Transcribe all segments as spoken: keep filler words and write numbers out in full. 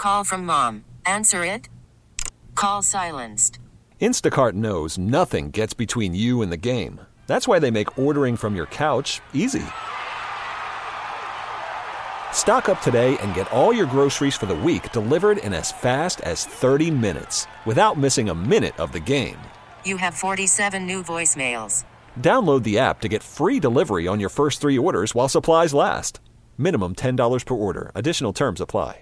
Call from mom. Answer it. Call silenced. Instacart knows nothing gets between you and the game. That's why they make ordering from your couch easy. Stock up today and get all your groceries for the week delivered in as fast as thirty minutes without missing a minute of the game. You have forty-seven new voicemails. Download the app to get free delivery on your first three orders while supplies last. Minimum ten dollars per order. Additional terms apply.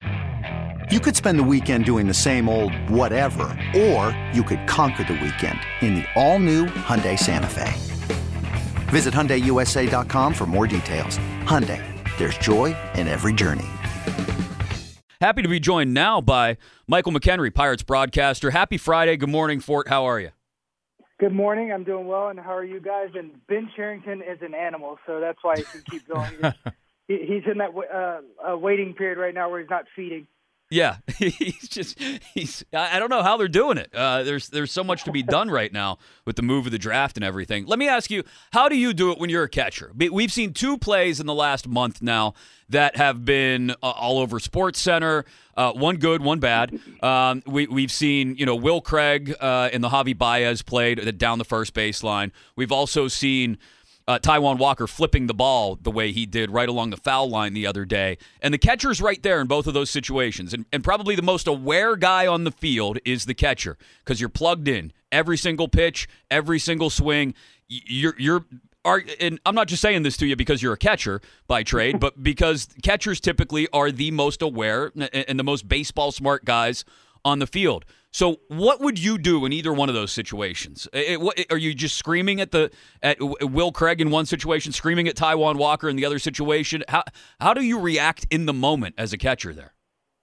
You could spend the weekend doing the same old whatever, or you could conquer the weekend in the all-new Hyundai Santa Fe. Visit Hyundai U S A dot com for more details. Hyundai, there's joy in every journey. Happy to be joined now by Michael McHenry, Pirates broadcaster. Happy Friday. Good morning, Fort. How are you? Good morning. I'm doing well, and how are you guys? And Ben Cherington is an animal, so that's why he can keep going. He's, he's in that uh, uh, waiting period right now where he's not feeding. Yeah, he's just, he's, I don't know how they're doing it. Uh, there's there's so much to be done right now with the move of the draft and everything. Let me ask you, how do you do it when you're a catcher? We've seen two plays in the last month now that have been uh, all over SportsCenter, uh, one good, one bad. Um, we, we've seen, you know, Will Craig uh, in the Javi Baez played down the first baseline. We've also seen Uh, Taijuan Walker flipping the ball the way he did right along the foul line the other day. And the catcher's right there in both of those situations. And, and probably the most aware guy on the field is the catcher because you're plugged in. Every single pitch, every single swing. You're, you're are, and I'm not just saying this to you because you're a catcher by trade, but because catchers typically are the most aware and the most baseball smart guys on the field. So what would you do in either one of those situations? It, what, are you just screaming at the at Will Craig in one situation, screaming at Taijuan Walker in the other situation? How how do you react in the moment as a catcher there?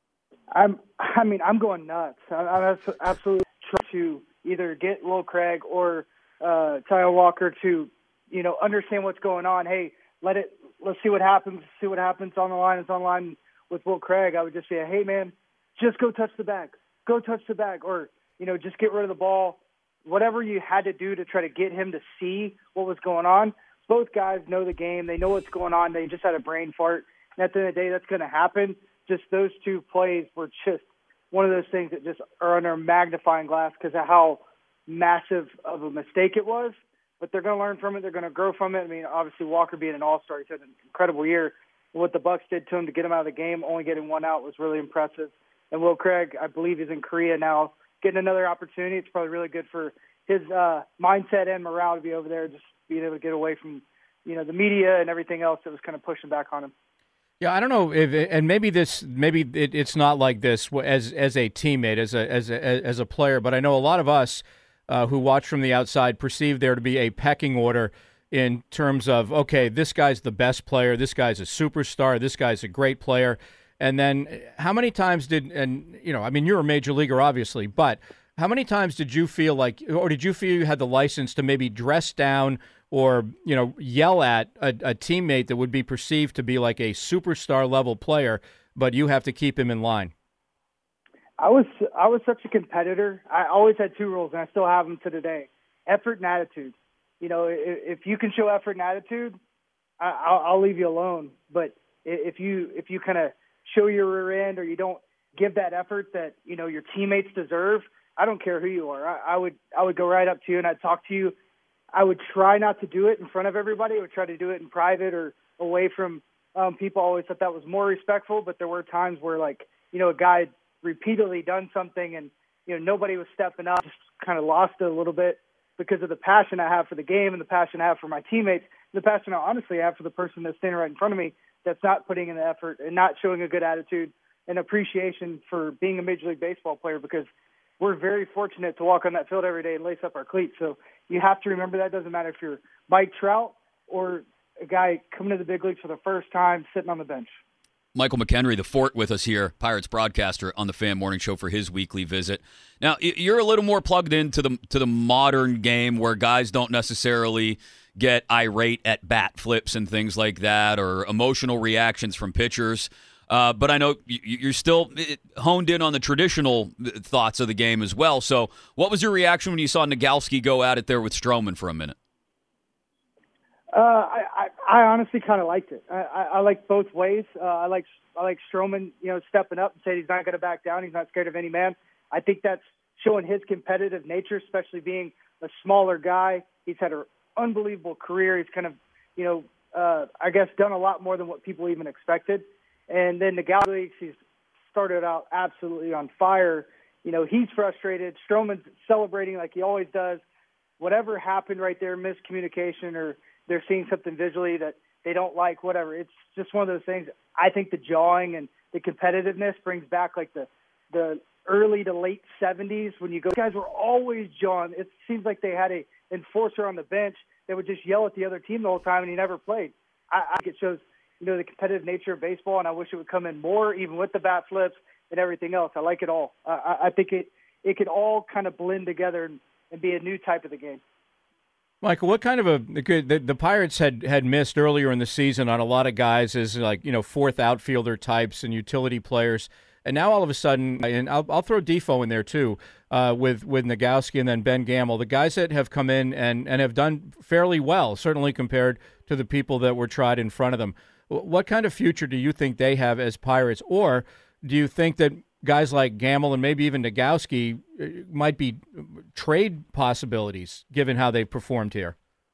I'm I mean I'm going nuts. I'm absolutely trying to either get Will Craig or uh, Taijuan Walker to you know understand what's going on. Hey, let it let's see what happens. See what happens on the line. It's on the line with Will Craig. I would just say, hey man, just go touch the bag. Go touch the bag, or, you know, just get rid of the ball. Whatever you had to do to try to get him to see what was going on. Both guys know the game. They know what's going on. They just had a brain fart. And at the end of the day, that's going to happen. Just those two plays were just one of those things that just are under a magnifying glass because of how massive of a mistake it was. But they're going to learn from it. They're going to grow from it. I mean, obviously, Walker being an all-star, he's had an incredible year. What the Bucs did to him to get him out of the game, only getting one out, was really impressive. And Will Craig, I believe, is in Korea now, getting another opportunity. It's probably really good for his uh, mindset and morale to be over there, just being able to get away from, you know, the media and everything else that was kind of pushing back on him. Yeah, I don't know if, and maybe this, maybe it, it's not like this as as a teammate, as a as a as a player, but I know a lot of us uh, who watch from the outside perceive there to be a pecking order in terms of, okay, this guy's the best player, this guy's a superstar, this guy's a great player. And then how many times did, and, you know, I mean, you're a major leaguer, obviously, but how many times did you feel like, or did you feel you had the license to maybe dress down or, you know, yell at a, a teammate that would be perceived to be like a superstar level player, but you have to keep him in line? I was I was such a competitor. I always had two rules, and I still have them to today. Effort and attitude. You know, if, if you can show effort and attitude, I, I'll, I'll leave you alone. But if you if you kind of show your rear end or you don't give that effort that, you know, your teammates deserve, I don't care who you are. I, I would I would go right up to you and I'd talk to you. I would try not to do it in front of everybody. I would try to do it in private or away from um, people. I always thought that was more respectful, but there were times where, like, you know, a guy had repeatedly done something and, you know, nobody was stepping up, just kind of lost it a little bit because of the passion I have for the game and the passion I have for my teammates, and the passion I honestly have for the person that's standing right in front of me that's not putting in the effort and not showing a good attitude and appreciation for being a Major League Baseball player, because we're very fortunate to walk on that field every day and lace up our cleats. So you have to remember that. It doesn't matter if you're Mike Trout or a guy coming to the big leagues for the first time sitting on the bench. Michael McHenry, the Fort, with us here, Pirates broadcaster on the Fan Morning Show for his weekly visit. Now, you're a little more plugged into the to the modern game where guys don't necessarily get irate at bat flips and things like that, or emotional reactions from pitchers. Uh, but I know you're still honed in on the traditional thoughts of the game as well. So what was your reaction when you saw Nagalski go at it there with Stroman for a minute? Uh, I, I, I honestly kind of liked it. I, I, I like both ways. Uh, I like I like Stroman, you know, stepping up and saying he's not going to back down. He's not scared of any man. I think that's showing his competitive nature, especially being a smaller guy. He's had an unbelievable career. He's kind of, you know, uh, I guess done a lot more than what people even expected. And then the Galaxy Leagues, he's started out absolutely on fire. You know, he's frustrated. Stroman's celebrating like he always does. Whatever happened right there, miscommunication, or they're seeing something visually that they don't like, whatever. It's just one of those things. I think the jawing and the competitiveness brings back like the the early to late seventies when you go. Guys were always jawing. It seems like they had a enforcer on the bench that would just yell at the other team the whole time, and he never played. I, I think it shows, you know, the competitive nature of baseball, and I wish it would come in more, even with the bat flips and everything else. I like it all. I, I think it it could all kind of blend together and, and be a new type of the game. Michael, what kind of a the, the Pirates had, had missed earlier in the season on a lot of guys as like, you know, fourth outfielder types and utility players, and now all of a sudden, and I'll, I'll throw Defoe in there too, uh, with with Nogowski and then Ben Gamel, the guys that have come in and, and have done fairly well, certainly compared to the people that were tried in front of them. What kind of future do you think they have as Pirates, or do you think that guys like Gamel and maybe even Nogowski might be trade possibilities given how they've performed here?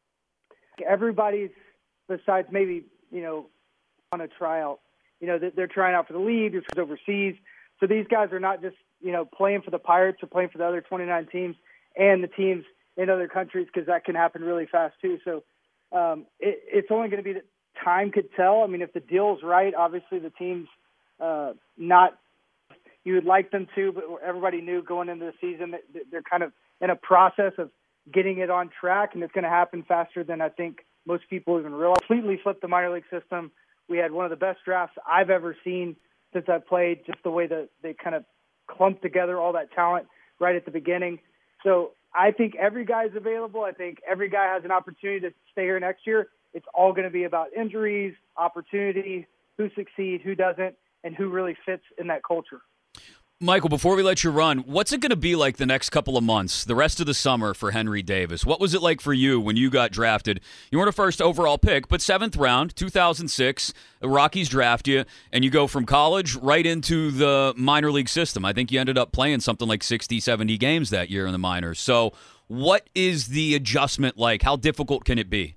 Everybody's, besides maybe, you know, on a tryout, you know, they're trying out for the league, it's overseas. So these guys are not just, you know, playing for the Pirates or playing for the other twenty-nine teams and the teams in other countries, because that can happen really fast too. So um, it, it's only going to be that time could tell. I mean, if the deal's right, obviously the team's uh, not, you would like them to, but everybody knew going into the season that they're kind of in a process of getting it on track, and it's going to happen faster than I think most people even realize. Completely flipped the minor league system. We had one of the best drafts I've ever seen since I played, just the way that they kind of clumped together all that talent right at the beginning. So I think every guy's available. I think every guy has an opportunity to stay here next year. It's all going to be about injuries, opportunity, who succeeds, who doesn't, and who really fits in that culture. Michael, before we let you run, what's it going to be like the next couple of months, the rest of the summer for Henry Davis? What was it like for you when you got drafted? You weren't a first overall pick, but seventh round, two thousand six, the Rockies draft you, and you go from college right into the minor league system. I think you ended up playing something like sixty, seventy games that year in the minors. So what is the adjustment like? How difficult can it be?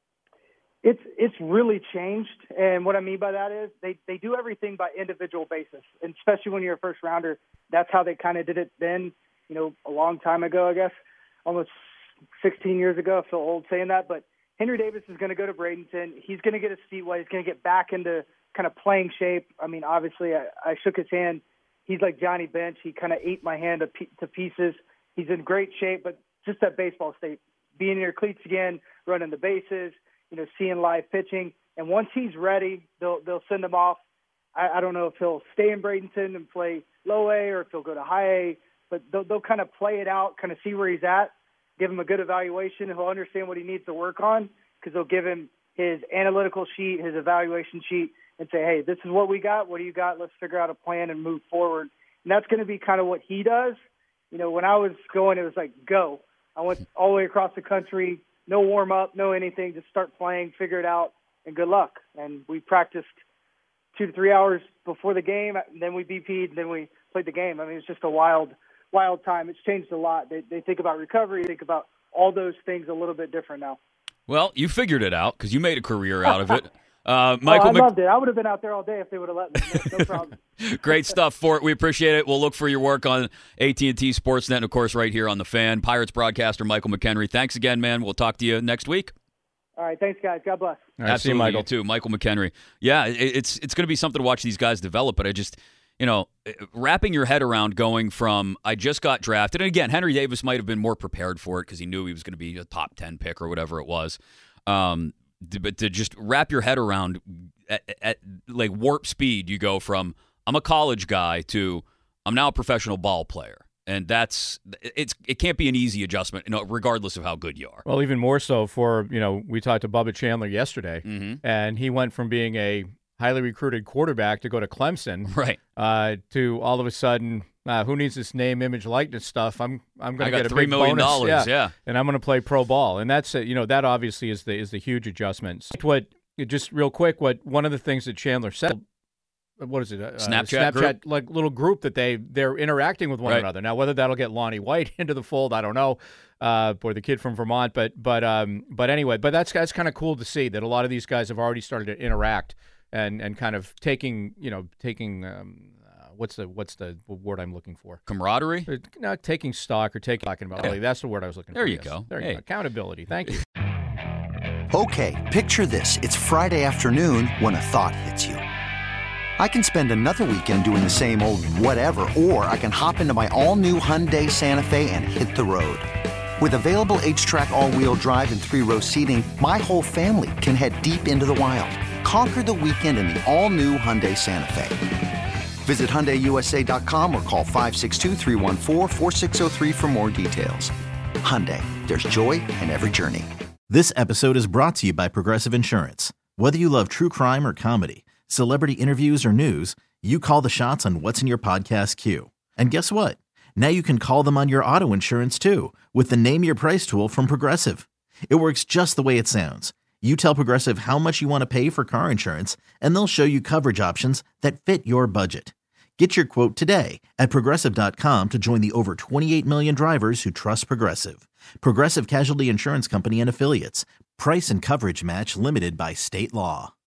It's it's really changed, and what I mean by that is they, they do everything by individual basis, and especially when you're a first rounder. That's how they kind of did it then, you know, a long time ago, I guess, almost sixteen years ago. I feel old saying that, but Henry Davis is going to go to Bradenton. He's going to get his feet wet. He's going to get back into kind of playing shape. I mean, obviously, I, I shook his hand. He's like Johnny Bench. He kind of ate my hand to, to pieces. He's in great shape, but just that baseball state, being in your cleats again, running the bases, you know, seeing live pitching. And once he's ready, they'll they'll send him off. I, I don't know if he'll stay in Bradenton and play low A or if he'll go to high A, but they'll, they'll kind of play it out, kind of see where he's at, give him a good evaluation, and he'll understand what he needs to work on, because they'll give him his analytical sheet, his evaluation sheet, and say, hey, this is what we got. What do you got? Let's figure out a plan and move forward. And that's going to be kind of what he does. You know, when I was going, it was like, go. I went all the way across the country, no warm-up, no anything, just start playing, figure it out, and good luck. And we practiced two to three hours before the game, and then we B P'd, and then we played the game. I mean, it's just a wild, wild time. It's changed a lot. They, they think about recovery, they think about all those things a little bit different now. Well, you figured it out because you made a career out of it. Uh, Michael, oh, I Mc- loved it. I would have been out there all day if they would have let me. No, no problem. Great stuff, Fort. We appreciate it. We'll look for your work on A T and T Sportsnet and, of course, right here on The Fan. Pirates broadcaster Michael McHenry. Thanks again, man. We'll talk to you next week. All right. Thanks, guys. God bless. All right, Absolutely, see you, Michael. You too. Michael McHenry. Yeah, it, it's it's going to be something to watch these guys develop, but I just, you know, wrapping your head around going from I just got drafted, and again, Henry Davis might have been more prepared for it because he knew he was going to be a top ten pick or whatever it was. Um, but to just wrap your head around at, at like warp speed, you go from I'm a college guy to I'm now a professional ball player. And that's it's it can't be an easy adjustment, you know, regardless of how good you are. Well, even more so for, you know, we talked to Bubba Chandler yesterday, mm-hmm. and he went from being a highly recruited quarterback to go to Clemson, right? Uh, to all of a sudden, uh, who needs this name, image, likeness stuff? I'm I'm going to get a three big million bonus, dollars, yeah, yeah, and I'm going to play pro ball, and that's you know that obviously is the is the huge adjustment. What just real quick, what one of the things that Chandler said, what is it? Uh, Snapchat, Snapchat group? like little group that they they're interacting with one Right. another. Now, whether that'll get Lonnie White into the fold, I don't know, uh, or the kid from Vermont. But but um, but anyway, but that's that's kind of cool to see that a lot of these guys have already started to interact and and kind of taking you know taking. Um, What's the what's the word I'm looking for? Camaraderie? Uh, No, taking stock or taking talking about. Yeah. That's the word I was looking There for. you yes. go. There Hey. you go. Accountability. Thank you. Okay, picture this. It's Friday afternoon when a thought hits you. I can spend another weekend doing the same old whatever, or I can hop into my all-new Hyundai Santa Fe and hit the road. With available H-Track all-wheel drive and three-row seating, my whole family can head deep into the wild. Conquer the weekend in the all-new Hyundai Santa Fe. Visit Hyundai U S A dot com or call five six two, three one four, four six zero three for more details. Hyundai, there's joy in every journey. This episode is brought to you by Progressive Insurance. Whether you love true crime or comedy, celebrity interviews or news, you call the shots on what's in your podcast queue. And guess what? Now you can call them on your auto insurance too with the Name Your Price tool from Progressive. It works just the way it sounds. You tell Progressive how much you want to pay for car insurance, and they'll show you coverage options that fit your budget. Get your quote today at Progressive dot com to join the over twenty-eight million drivers who trust Progressive. Progressive Casualty Insurance Company and Affiliates. Price and coverage match limited by state law.